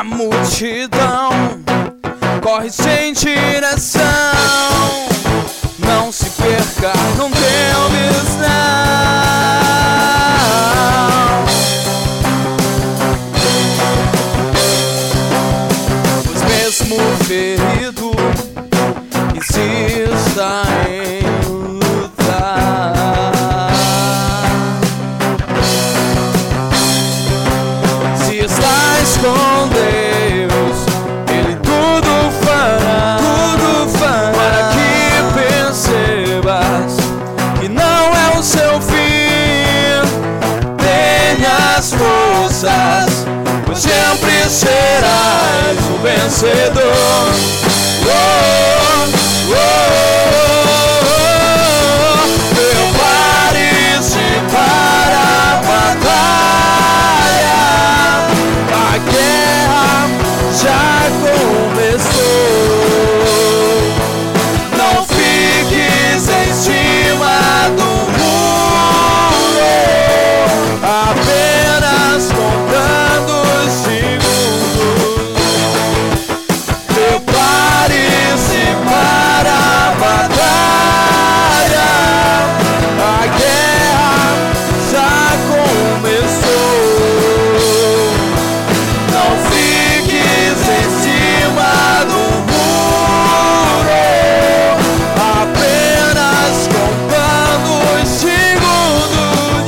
A multidão corre sem direção. Não se perca, não tenha visão. Pois mesmo ferido insista em lutar. Se estás com Deus, Ele tudo fará, para que percebas que não é o seu fim. Tenhas forças, pois sempre serás o vencedor. Prepare-se para a batalha. A guerra já começou. Não fiques em cima do muro, apenas contando os segundos. Prepare-se para a batalha. A guerra já começou. Não fiques em cima do muro, apenas contando os segundos.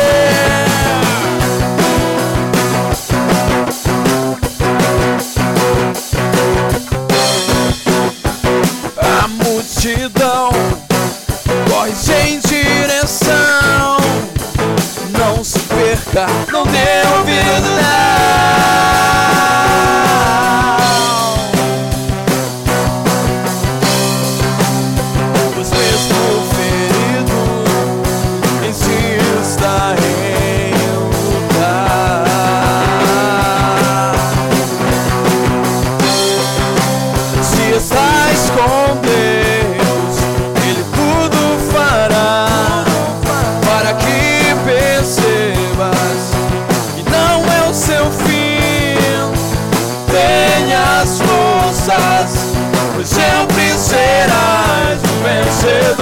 A multidão corre sem direção. Não se perca, não dê ouvido não. Pois mesmo ferido insista em lutar. Se estás com Deus, Ele tudo fará, para que percebas que não é o seu fim. Tenhas forças, pois sempre serás o vencedor.